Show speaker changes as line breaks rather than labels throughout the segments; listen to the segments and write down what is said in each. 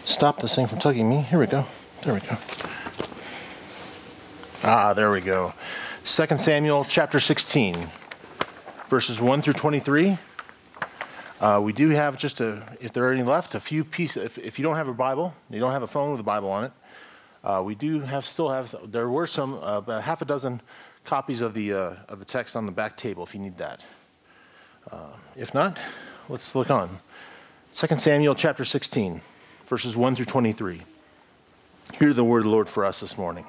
Stop this thing from tugging me. Here we go. There we go. There we go. 2 Samuel chapter 16, verses 1 through 23. We do have if there are any left, a few pieces. If you don't have a Bible, you don't have a phone with a Bible on it, we do still have, there were some, about half a dozen copies of the text on the back table if you need that. If not, let's look on. 2 Samuel chapter 16, verses 1 through 23. Hear the word of the Lord for us this morning.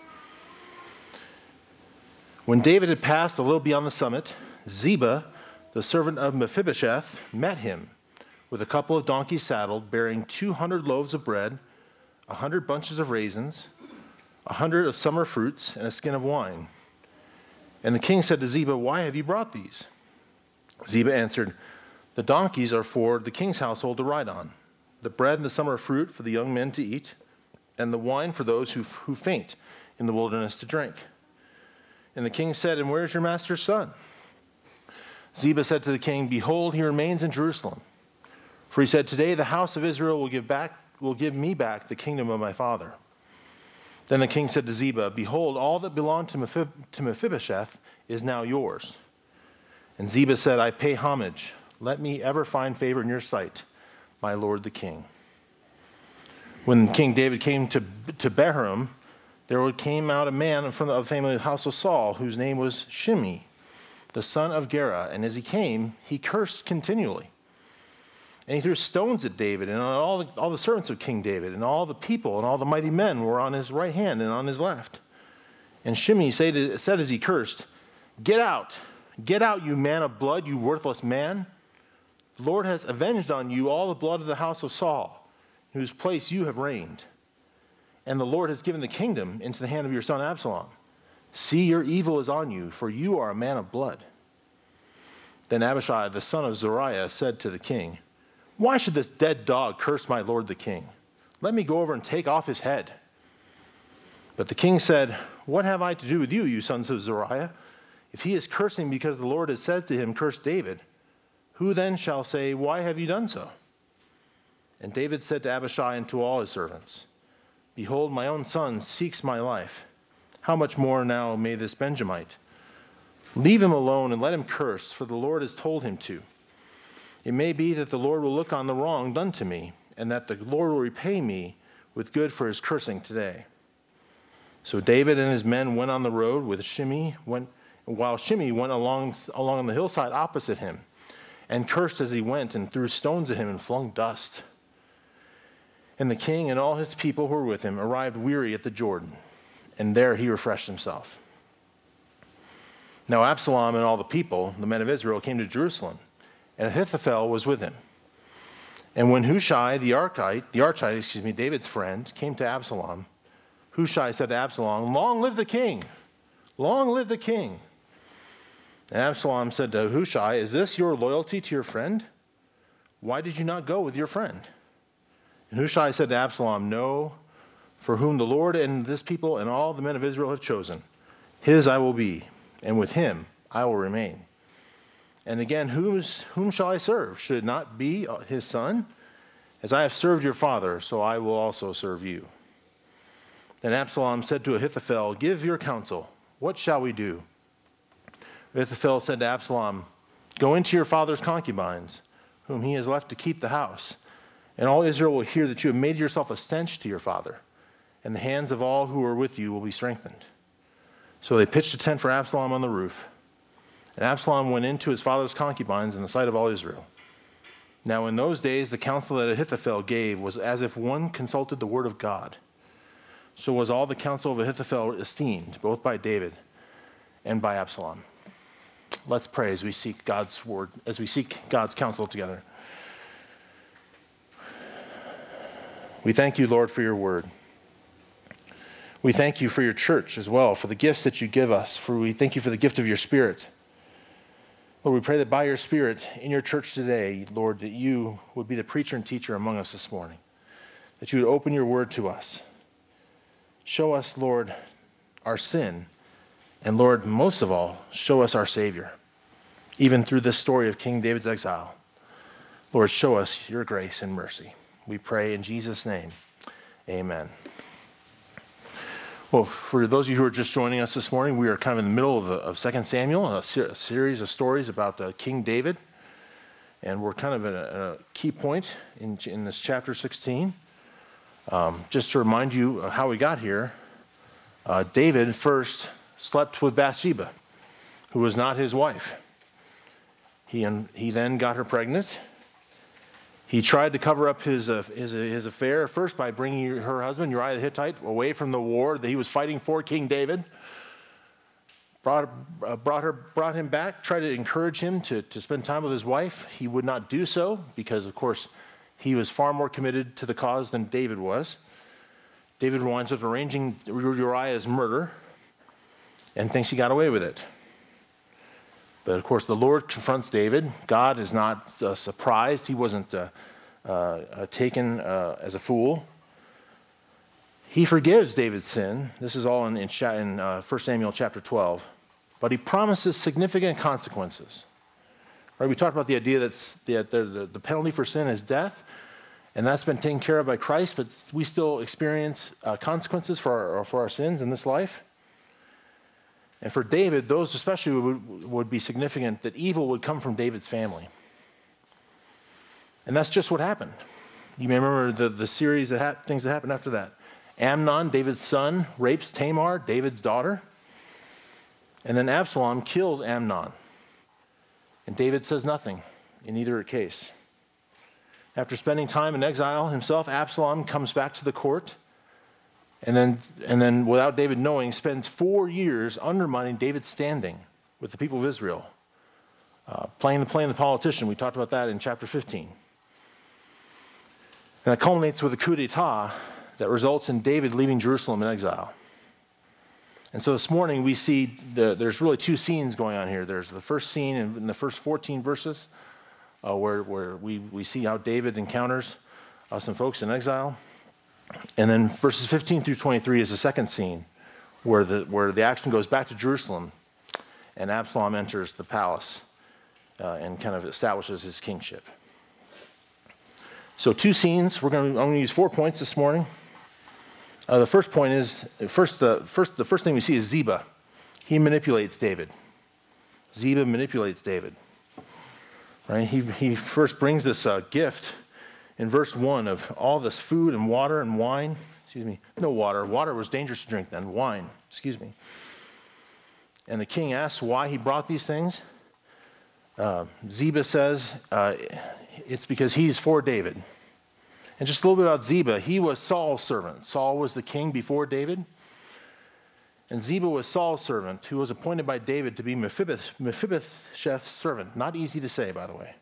When David had passed a little beyond the summit, Ziba, the servant of Mephibosheth, met him with a couple of donkeys saddled, bearing 200 loaves of bread, 100 bunches of raisins, 100 of summer fruits, and a skin of wine. And the king said to Ziba, "Why have you brought these?" Ziba answered, "The donkeys are for the king's household to ride on, the bread and the summer fruit for the young men to eat, and the wine for those who faint in the wilderness to drink." And the king said, "And where is your master's son?" Ziba said to the king, "Behold, he remains in Jerusalem. For he said, 'Today the house of Israel will give me back the kingdom of my father.'" Then the king said to Ziba, "Behold, all that belonged to Mephibosheth is now yours." And Ziba said, "I pay homage. Let me ever find favor in your sight, my lord the king." When King David came to Bahurim, there came out a man from the family of the house of Saul, whose name was Shimei, the son of Gera. And as he came, he cursed continually. And he threw stones at David and on all the servants of King David, and all the people and all the mighty men were on his right hand and on his left. And Shimei said as he cursed, Get out, you man of blood, you worthless man. The Lord has avenged on you all the blood of the house of Saul, in whose place you have reigned. And the Lord has given the kingdom into the hand of your son Absalom. See, your evil is on you, for you are a man of blood." Then Abishai, the son of Zeruiah, said to the king, "Why should this dead dog curse my lord the king? Let me go over and take off his head." But the king said, "What have I to do with you, you sons of Zeruiah? If he is cursing because the Lord has said to him, 'Curse David,' who then shall say, 'Why have you done so?'" And David said to Abishai and to all his servants, "Behold, my own son seeks my life. How much more now may this Benjamite? Leave him alone and let him curse, for the Lord has told him to. It may be that the Lord will look on the wrong done to me, and that the Lord will repay me with good for his cursing today." So David and his men went on the road with Shimei, while Shimei went along the hillside opposite him, and cursed as he went, and threw stones at him and flung dust. And the king and all his people who were with him arrived weary at the Jordan, and there he refreshed himself. Now Absalom and all the people, the men of Israel, came to Jerusalem, and Ahithophel was with him. And when Hushai, the Archite, David's friend, came to Absalom, Hushai said to Absalom, "Long live the king! Long live the king!" And Absalom said to Hushai, "Is this your loyalty to your friend? Why did you not go with your friend?" And Hushai said to Absalom, "No, for whom the Lord and this people and all the men of Israel have chosen, his I will be, and with him I will remain. And again, whom shall I serve? Should it not be his son? As I have served your father, so I will also serve you." Then Absalom said to Ahithophel, "Give your counsel. What shall we do?" Ahithophel said to Absalom, "Go into your father's concubines, whom he has left to keep the house, and all Israel will hear that you have made yourself a stench to your father, and the hands of all who are with you will be strengthened." So they pitched a tent for Absalom on the roof. And Absalom went into his father's concubines in the sight of all Israel. Now in those days the counsel that Ahithophel gave was as if one consulted the word of God. So was all the counsel of Ahithophel esteemed, both by David and by Absalom. Let's pray as we seek God's word, as we seek God's counsel together. We thank you, Lord, for your word. We thank you for your church as well, for the gifts that you give us. We thank you for the gift of your Spirit. Lord, we pray that by your Spirit in your church today, Lord, that you would be the preacher and teacher among us this morning, that you would open your word to us. Show us, Lord, our sin, and Lord, most of all, show us our Savior, even through this story of King David's exile. Lord, show us your grace and mercy. We pray in Jesus' name. Amen. Well, for those of you who are just joining us this morning, we are kind of in the middle of 2 Samuel, a series of stories about King David. And we're kind of at a key point in this chapter 16. Just to remind you how we got here, David first slept with Bathsheba, who was not his wife. He then got her pregnant. He tried to cover up his affair first by bringing her husband, Uriah the Hittite, away from the war that he was fighting for, King David. Brought him back, tried to encourage him to spend time with his wife. He would not do so because, of course, he was far more committed to the cause than David was. David winds up arranging Uriah's murder and thinks he got away with it. But, of course, the Lord confronts David. God is not surprised. He wasn't taken as a fool. He forgives David's sin. This is all in 1 Samuel chapter 12. But he promises significant consequences. Right? We talked about the idea that the penalty for sin is death, and that's been taken care of by Christ, but we still experience consequences for our sins in this life. And for David, those especially would be significant, that evil would come from David's family. And that's just what happened. You may remember the series of things that happened after that. Amnon, David's son, rapes Tamar, David's daughter. And then Absalom kills Amnon. And David says nothing in either case. After spending time in exile himself, Absalom comes back to the court. And then, without David knowing, spends 4 years undermining David's standing with the people of Israel, playing the politician. We talked about that in chapter 15. And it culminates with a coup d'etat that results in David leaving Jerusalem in exile. And so this morning we see there's really two scenes going on here. There's the first scene in the first 14 verses where we see how David encounters some folks in exile. And then verses 15 through 23 is the second scene where the action goes back to Jerusalem and Absalom enters the palace and kind of establishes his kingship. So two scenes. I'm going to use 4 points this morning. The first point is the first thing we see is Ziba. He manipulates David. Ziba manipulates David. Right? He first brings this gift in verse 1 of all this food and water and wine. No water. Water was dangerous to drink then. Wine. And the king asks why he brought these things. Ziba says it's because he's for David. And just a little bit about Ziba. He was Saul's servant. Saul was the king before David. And Ziba was Saul's servant, who was appointed by David to be Mephibosheth's servant. Not easy to say, by the way.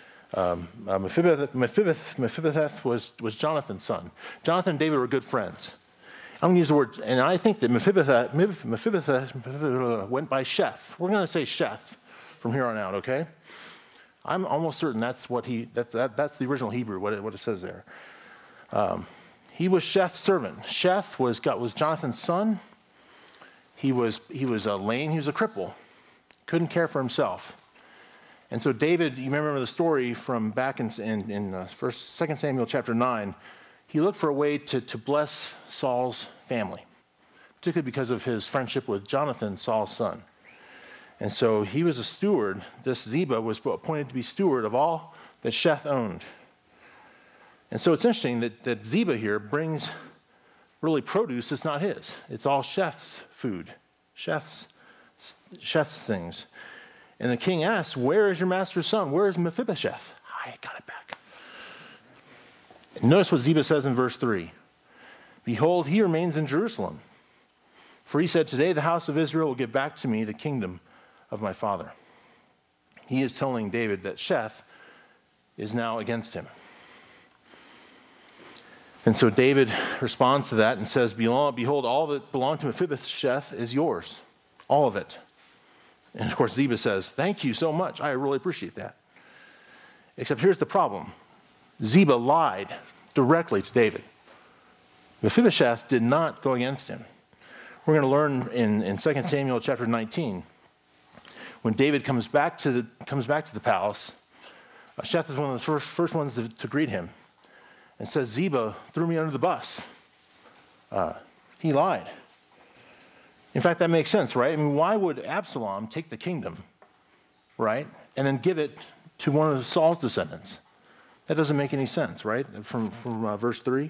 Mephibosheth was Jonathan's son. Jonathan and David were good friends. I'm going to use the word, and I think that Mephibosheth went by Sheth. We're going to say Sheth from here on out, okay? I'm almost certain that's the original Hebrew, what it says there. He was Sheth's servant. Sheth was Jonathan's son. He was lame. He was a cripple. Couldn't care for himself. And so David, you remember the story from back in 2 Samuel chapter 9. He looked for a way to bless Saul's family, particularly because of his friendship with Jonathan, Saul's son. And so he was a steward. This Ziba was appointed to be steward of all that Sheth owned. And so it's interesting that Ziba here brings really produce that's not his. It's all Sheth's food, Sheth's things. And the king asks, where is your master's son? Where is Mephibosheth? I got it back. And notice what Ziba says in verse 3. Behold, he remains in Jerusalem. For he said, today the house of Israel will give back to me the kingdom of my father. He is telling David that Sheth is now against him. And so David responds to that and says, behold, all that belonged to Mephibosheth is yours. All of it. And of course, Ziba says, thank you so much. I really appreciate that. Except here's the problem. Ziba lied directly to David. Mephibosheth did not go against him. We're going to learn in 2 Samuel chapter 19, when David comes back to the palace, Sheth is one of the first ones to greet him. and says Ziba threw me under the bus. He lied. In fact, that makes sense, right? I mean, why would Absalom take the kingdom, right, and then give it to one of Saul's descendants? That doesn't make any sense, right, from verse 3.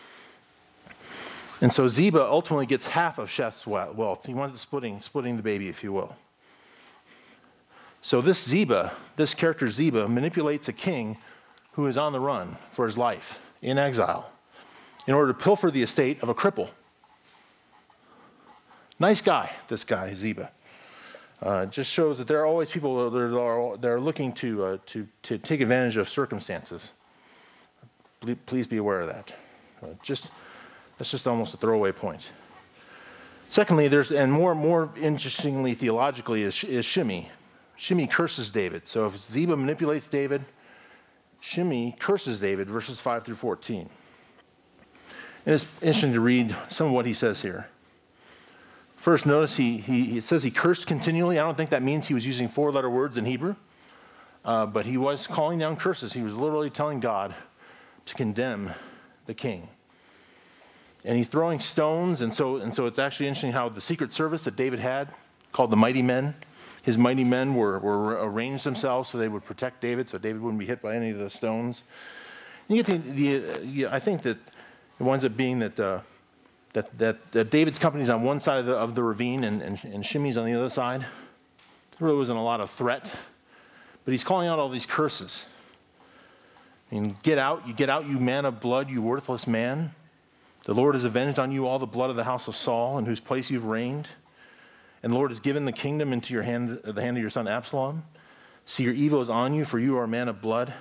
And so Ziba ultimately gets half of Sheth's wealth. He wants splitting the baby, if you will. So this character Ziba, manipulates a king who is on the run for his life, in exile, in order to pilfer the estate of a cripple. Nice guy, this guy, Ziba. Just shows that there are always people that are looking to take advantage of circumstances. Please be aware of that. That's just almost a throwaway point. Secondly, and more interestingly theologically, is Shimei. Shimei curses David. So if Ziba manipulates David, Shimei curses David, verses 5 through 14. And it's interesting to read some of what he says here. First, notice it says he cursed continually. I don't think that means he was using 4-letter words in Hebrew, but he was calling down curses. He was literally telling God to condemn the king. And he's throwing stones, and so it's actually interesting how the secret service that David had, called the Mighty Men, his mighty men were arranged themselves so they would protect David, so David wouldn't be hit by any of the stones. And you get I think that it winds up being that David's company is on one side of the ravine and Shimei's on the other side. There really wasn't a lot of threat, but he's calling out all these curses. I mean, get out, you man of blood, you worthless man. The Lord has avenged on you all the blood of the house of Saul, in whose place you've reigned. And the Lord has given the kingdom into your hand, the hand of your son Absalom. See, your evil is on you, for you are a man of blood.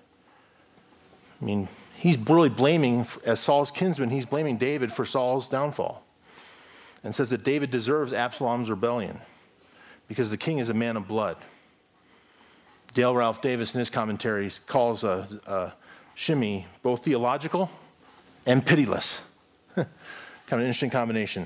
I mean, he's really blaming, as Saul's kinsman, he's blaming David for Saul's downfall. And says that David deserves Absalom's rebellion because the king is a man of blood. Dale Ralph Davis in his commentaries calls Shimei both theological and pitiless. Kind of an interesting combination.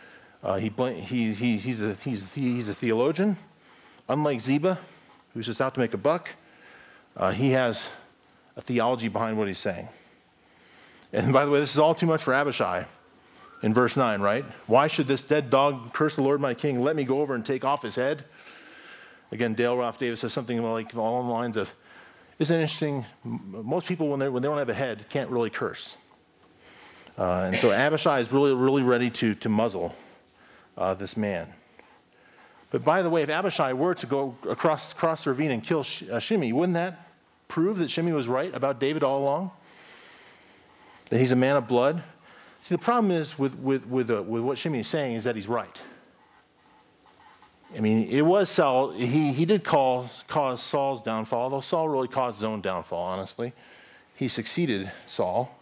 He's a theologian, unlike Ziba, who's just out to make a buck. He has a theology behind what he's saying. And by the way, this is all too much for Abishai in verse 9, right? Why should this dead dog curse the Lord my king? Let me go over and take off his head. Again, Dale Ralph Davis says something like along the lines of, isn't it interesting? Most people, when they don't have a head, can't really curse. And so Abishai is really ready to muzzle this man. But by the way, if Abishai were to go across the ravine and kill Shimei, wouldn't that prove that Shimei was right about David all along? That he's a man of blood? See, the problem is with what Shimei is saying is that he's right. I mean, it was Saul. He did cause Saul's downfall, although Saul really caused his own downfall, honestly. He succeeded Saul.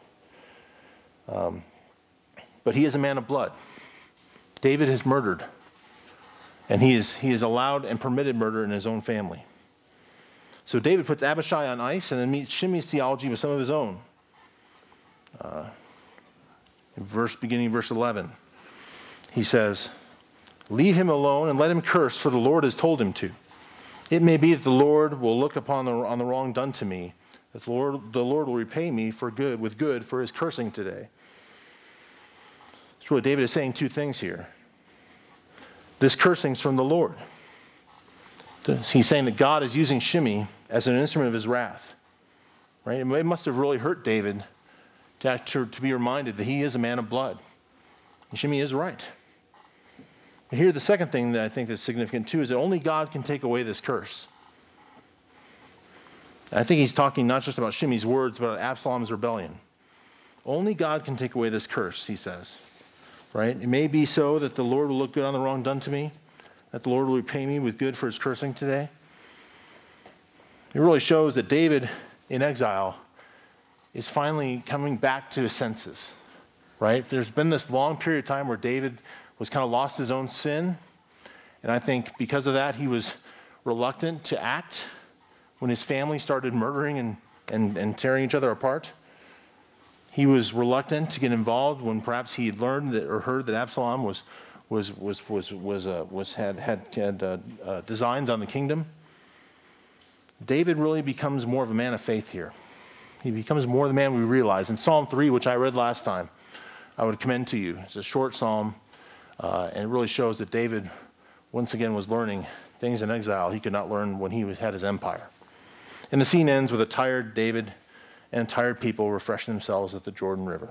But he is a man of blood. David has murdered. And he has allowed and permitted murder in his own family. So David puts Abishai on ice and then meets Shimei's theology with some of his own. Beginning in verse 11, he says, leave him alone and let him curse, for the Lord has told him to. It may be that the Lord will look on the wrong done to me, that the Lord will repay me with good for his cursing today. So really, David is saying two things here. This cursing is from the Lord. He's saying that God is using Shimei as an instrument of his wrath. Right? It must have really hurt David to be reminded that he is a man of blood. And Shimei is right. But here, the second thing that I think is significant too is that only God can take away this curse. I think he's talking not just about Shimei's words, but about Absalom's rebellion. Only God can take away this curse, he says. Right? It may be so that the Lord will look good on the wrong done to me, that the Lord will repay me with good for his cursing today. It really shows that David in exile is finally coming back to his senses. Right? There's been this long period of time where David was kind of lost his own sin, and I think because of that he was reluctant to act when his family started murdering and tearing each other apart. He was reluctant to get involved when perhaps he had learned or heard that Absalom had designs on the kingdom. David really becomes more of a man of faith here. He becomes more the man we realize. In Psalm 3, which I read last time, I would commend to you. It's a short psalm, and it really shows that David, once again, was learning things in exile he could not learn when he had his empire. And the scene ends with a tired David and tired people refreshing themselves at the Jordan River.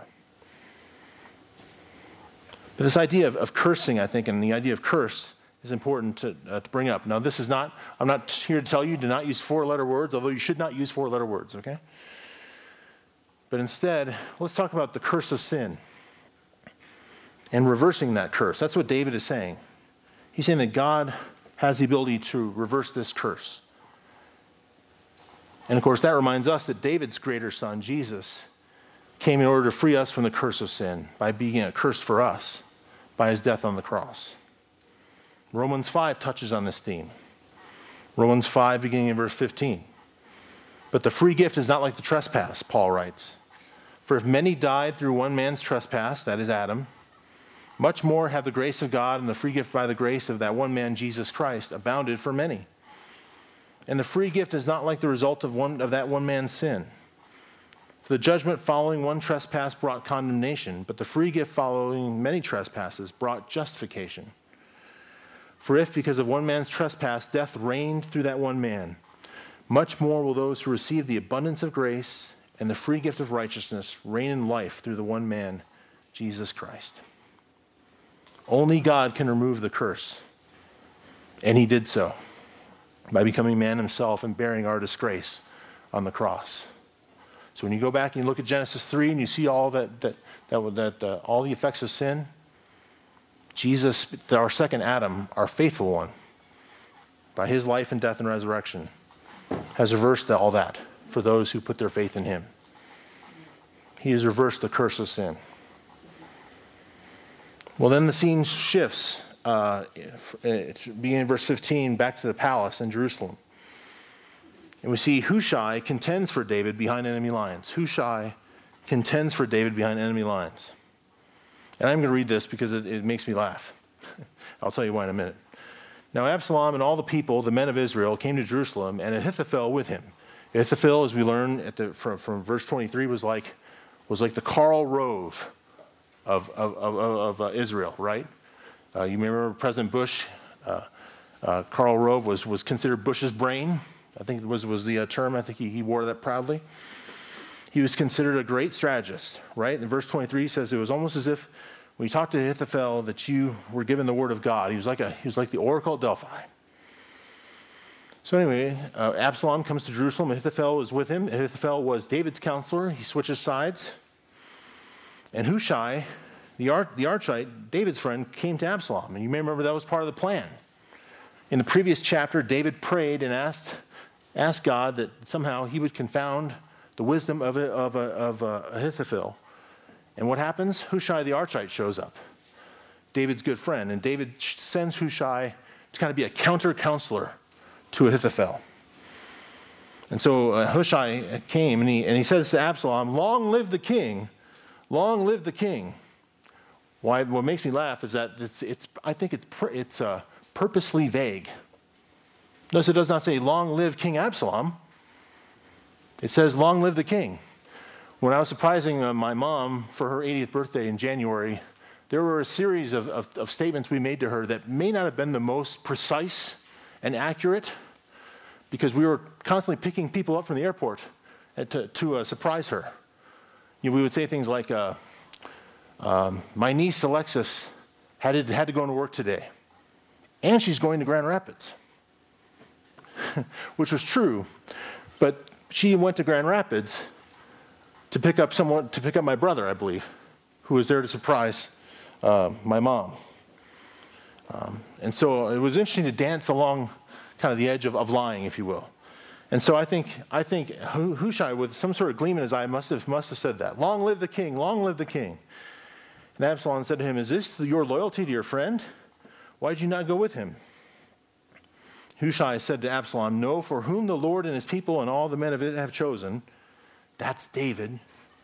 But this idea of cursing, I think, and the idea of curse is important to bring up. Now, this is not, I'm not here to tell you to not use four-letter words, although you should not use four-letter words, okay? But instead, let's talk about the curse of sin and reversing that curse. That's what David is saying. He's saying that God has the ability to reverse this curse. And of course, that reminds us that David's greater son, Jesus, came in order to free us from the curse of sin by being a curse for us by his death on the cross. Romans 5 touches on this theme. Romans 5, beginning in verse 15. But the free gift is not like the trespass, Paul writes. For if many died through one man's trespass, that is Adam, much more have the grace of God and the free gift by the grace of that one man, Jesus Christ, abounded for many. And the free gift is not like the result of that one man's sin. For the judgment following one trespass brought condemnation, but the free gift following many trespasses brought justification. For if, because of one man's trespass, death reigned through that one man, much more will those who receive the abundance of grace and the free gift of righteousness reign in life through the one man, Jesus Christ. Only God can remove the curse, and he did so by becoming man himself and bearing our disgrace on the cross. So when you go back and you look at Genesis 3 and you see all all the effects of sin, Jesus, our second Adam, our faithful one, by his life and death and resurrection, has reversed all that for those who put their faith in him. He has reversed the curse of sin. Well, then the scene shifts, beginning in verse 15, back to the palace in Jerusalem. And we see Hushai contends for David behind enemy lines. Hushai contends for David behind enemy lines. And I'm going to read this because it makes me laugh. I'll tell you why in a minute. Now Absalom and all the people, the men of Israel, came to Jerusalem, and Ahithophel with him. Ahithophel, as we learn from verse 23, was like the Karl Rove of Israel, right? You may remember President Bush. Karl Rove was considered Bush's brain. I think it was the term. I think he wore that proudly. He was considered a great strategist, right? In verse 23, he says it was almost as if when you talked to Ahithophel that you were given the word of God. He was like the oracle at Delphi. So anyway, Absalom comes to Jerusalem. Ahithophel was with him. Ahithophel was David's counselor. He switches sides. And Hushai, the Archite, David's friend, came to Absalom. And you may remember that was part of the plan. In the previous chapter, David prayed and asked God that somehow he would confound the wisdom of Ahithophel. And what happens? Hushai the Archite shows up, David's good friend. And David sends Hushai to kind of be a counter-counselor to Ahithophel. And so Hushai came and he says to Absalom, "Long live the king, long live the king." Why? What makes me laugh is that I think it's purposely vague. Notice it does not say, "Long live King Absalom." It says, "Long live the king." When I was surprising my mom for her 80th birthday in January, there were a series of statements we made to her that may not have been the most precise and accurate, because we were constantly picking people up from the airport to surprise her. We would say things like, "My niece Alexis had to go into work today, and she's going to Grand Rapids," which was true, but she went to Grand Rapids to pick up my brother, I believe, who was there to surprise my mom. And so it was interesting to dance along kind of the edge of lying, if you will. And so I think Hushai, with some sort of gleam in his eye, must have said that. "Long live the king, long live the king." And Absalom said to him, "Is this your loyalty to your friend? Why did you not go with him?" Hushai said to Absalom, "No, for whom the Lord and his people and all the men of it have chosen, that's David,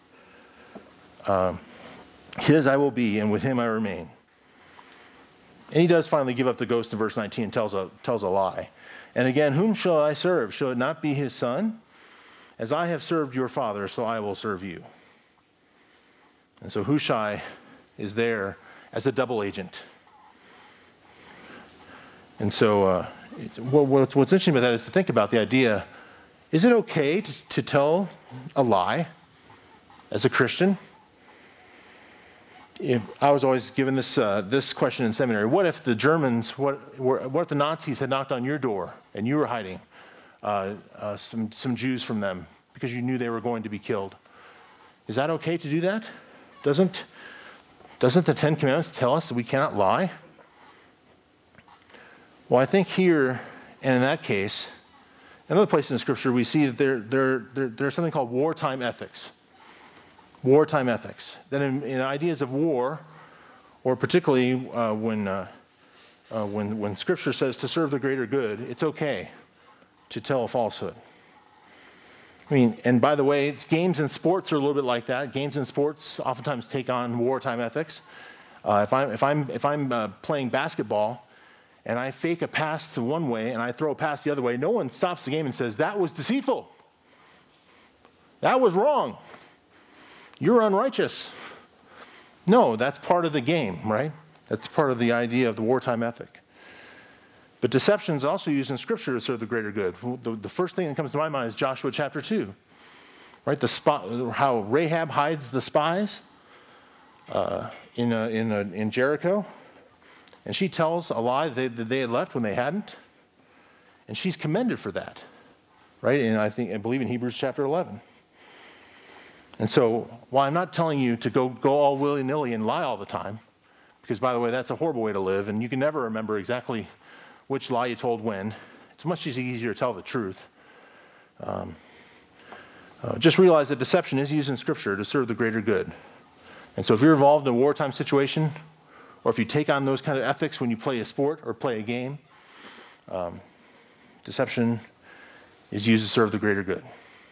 his I will be, and with him I remain." And he does finally give up the ghost in verse 19 and tells a lie. "And again, whom shall I serve? Shall it not be his son?" As I have served your father, so I will serve you. And so Hushai is there as a double agent. And so what's interesting about that is to think about the idea, is it okay to tell a lie as a Christian? I was always given this question in seminary. What if the Germans, what if the Nazis had knocked on your door and you were hiding some Jews from them because you knew they were going to be killed? Is that okay to do that? Doesn't the Ten Commandments tell us that we cannot lie? Well, I think here and in that case, another place in Scripture, we see that there's something called wartime ethics. Wartime ethics. That in ideas of war, or particularly when Scripture says to serve the greater good, it's okay to tell a falsehood. I mean, and by the way, games and sports are a little bit like that. Games and sports oftentimes take on wartime ethics. If I'm playing basketball and I fake a pass to one way and I throw a pass the other way, no one stops the game and says, that was deceitful. That was wrong. You're unrighteous. No, that's part of the game, right? That's part of the idea of the wartime ethic. But deception is also used in Scripture to serve the greater good. The first thing that comes to my mind is Joshua chapter 2, right? How Rahab hides the spies in Jericho, and she tells a lie that they had left when they hadn't, and she's commended for that, right? And I believe in Hebrews chapter 11. And so, while I'm not telling you to go all willy-nilly and lie all the time, because, by the way, that's a horrible way to live, and you can never remember exactly which lie you told when. It's much easier to tell the truth. Just realize that deception is used in Scripture to serve the greater good. And so if you're involved in a wartime situation, or if you take on those kind of ethics when you play a sport or play a game, deception is used to serve the greater good.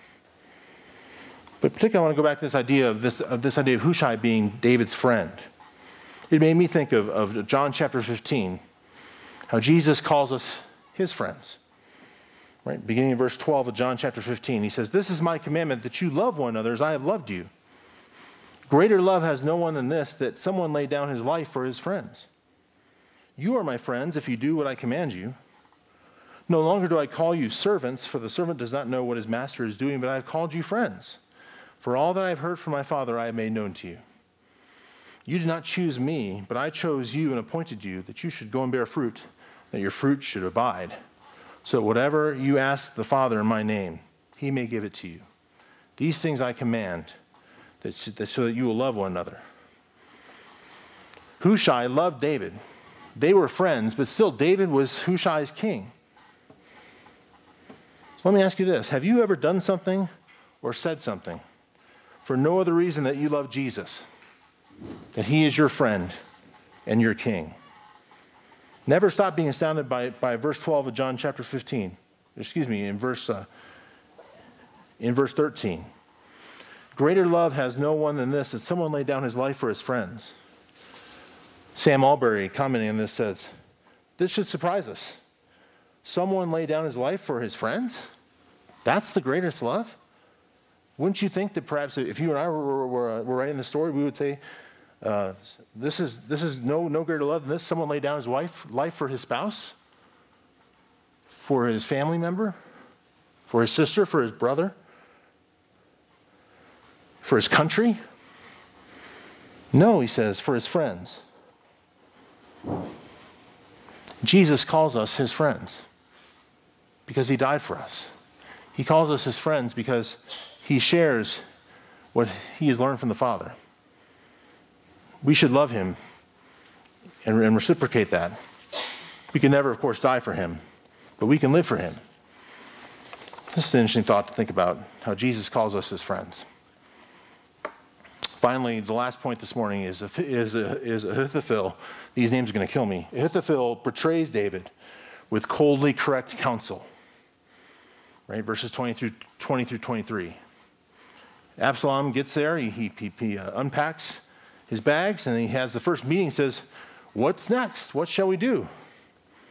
But particularly, I want to go back to this idea of Hushai being David's friend. It made me think of John chapter 15, how Jesus calls us his friends. Right? Beginning in verse 12 of John chapter 15, he says, "This is my commandment, that you love one another as I have loved you. Greater love has no one than this, that someone lay down his life for his friends. You are my friends if you do what I command you. No longer do I call you servants, for the servant does not know what his master is doing, but I have called you friends. For all that I have heard from my Father I have made known to you. You did not choose me, but I chose you and appointed you, that you should go and bear fruit, that your fruit should abide. So whatever you ask the Father in my name, he may give it to you. These things I command, so that you will love one another." Hushai loved David. They were friends, but still David was Hushai's king. So let me ask you this. Have you ever done something or said something for no other reason that you love Jesus, that he is your friend and your king? Never stop being astounded by verse 12 of John chapter 15. In verse 13. Greater love has no one than this, that someone laid down his life for his friends. Sam Albury, commenting on this, says, "This should surprise us. Someone laid down his life for his friends? That's the greatest love? Wouldn't you think that perhaps if you and I were writing the story, we would say, this is no greater love than this. Someone laid down his life for his spouse, for his family member, for his sister, for his brother, for his country? No," he says, "for his friends." Jesus calls us his friends because he died for us. He calls us his friends because he shares what he has learned from the Father. We should love him and reciprocate that. We can never, of course, die for him, but we can live for him. This is an interesting thought to think about, how Jesus calls us his friends. Finally, the last point this morning is Ahithophel. These names are going to kill me. Ahithophel betrays David with coldly correct counsel. Right, verses 20 through 23. Absalom gets there. He unpacks his bags, and he has the first meeting. He says, "What's next? What shall we do?"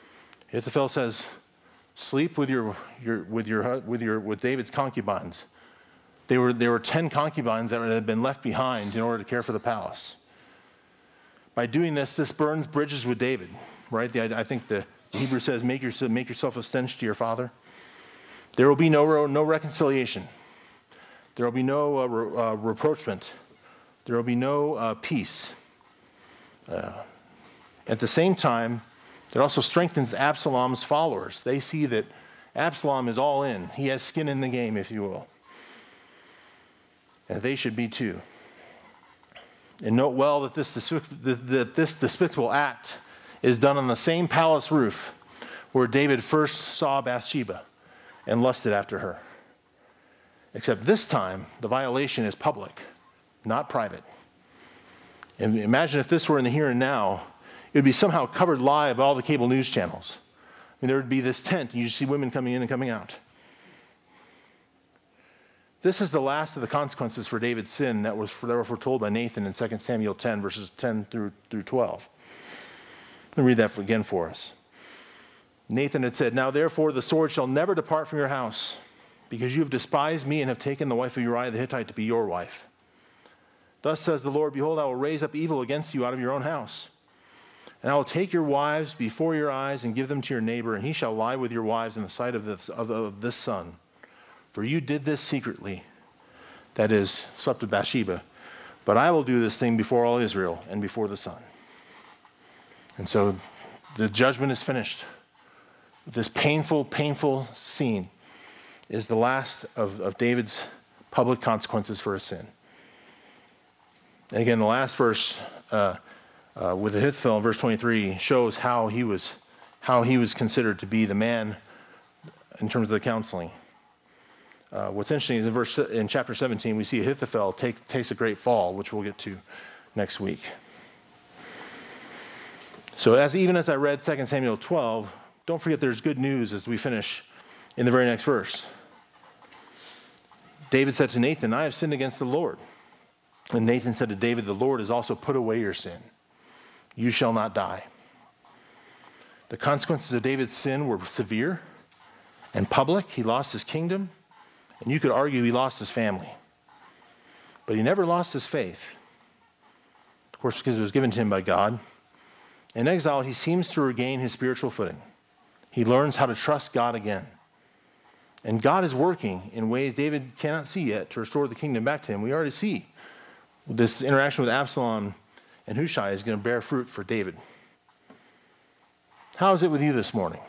Ahithophel says, "Sleep with David's concubines. They were 10 concubines that had been left behind in order to care for the palace. By doing this burns bridges with David, right? I think the Hebrew says, make yourself a stench to your father. There will be no reconciliation. There will be no reproachment. There will be no peace. At the same time, it also strengthens Absalom's followers. They see that Absalom is all in. He has skin in the game, if you will. And they should be too. And note well that this despicable act is done on the same palace roof where David first saw Bathsheba and lusted after her. Except this time, the violation is public, not private. And imagine if this were in the here and now, it would be somehow covered live by all the cable news channels. I mean, there would be this tent, and you see women coming in and coming out. This is the last of the consequences for David's sin that were foretold by Nathan in 2 Samuel 10, verses 10 through 12. Let me read that again for us. Nathan had said, "Now therefore the sword shall never depart from your house, because you have despised me and have taken the wife of Uriah the Hittite to be your wife. Thus says the Lord, behold, I will raise up evil against you out of your own house. And I will take your wives before your eyes and give them to your neighbor, and he shall lie with your wives in the sight of this son. For you did this secretly," that is, slept with Bathsheba, "but I will do this thing before all Israel and before the sun." And so the judgment is finished. This painful, painful scene is the last of David's public consequences for his sin. And again, the last verse with Ahithophel in verse 23 shows how he was considered to be the man in terms of the counseling. What's interesting is in chapter 17, we see Ahithophel taste a great fall, which we'll get to next week. So even as I read 2 Samuel 12, don't forget there's good news as we finish in the very next verse. David said to Nathan, "I have sinned against the Lord." And Nathan said to David, "The Lord has also put away your sin. You shall not die." The consequences of David's sin were severe and public. He lost his kingdom, and you could argue he lost his family. But he never lost his faith, of course, because it was given to him by God. In exile, he seems to regain his spiritual footing. He learns how to trust God again. And God is working in ways David cannot see yet to restore the kingdom back to him. We already see this interaction with Absalom and Hushai is going to bear fruit for David. How is it with you this morning?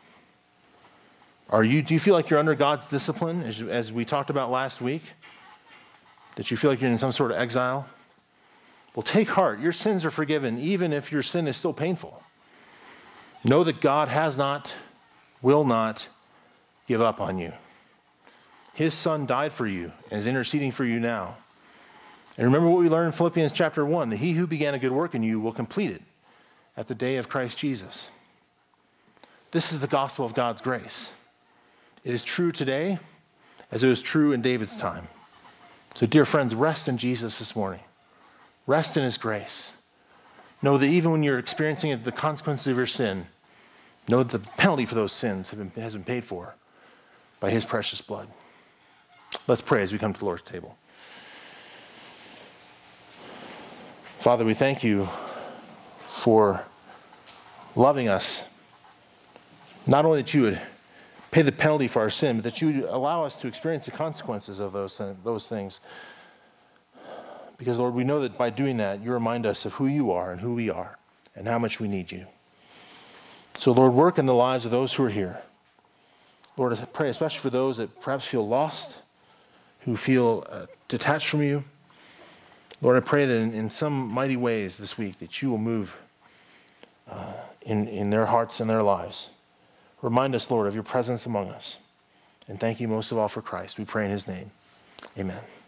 Do you feel like you're under God's discipline, as we talked about last week? That you feel like you're in some sort of exile? Well, take heart. Your sins are forgiven, even if your sin is still painful. Know that God will not give up on you. His son died for you and is interceding for you now. And remember what we learned in Philippians chapter 1, that he who began a good work in you will complete it at the day of Christ Jesus. This is the gospel of God's grace. It is true today as it was true in David's time. So dear friends, rest in Jesus this morning. Rest in his grace. Know that even when you're experiencing the consequences of your sin, know that the penalty for those sins has been paid for by his precious blood. Let's pray as we come to the Lord's table. Father, we thank you for loving us. Not only that you would pay the penalty for our sin, but that you would allow us to experience the consequences of those things. Because, Lord, we know that by doing that, you remind us of who you are and who we are and how much we need you. So, Lord, work in the lives of those who are here. Lord, I pray especially for those that perhaps feel lost, who feel detached from you. Lord, I pray that in some mighty ways this week that you will move in their hearts and their lives. Remind us, Lord, of your presence among us. And thank you most of all for Christ. We pray in his name. Amen.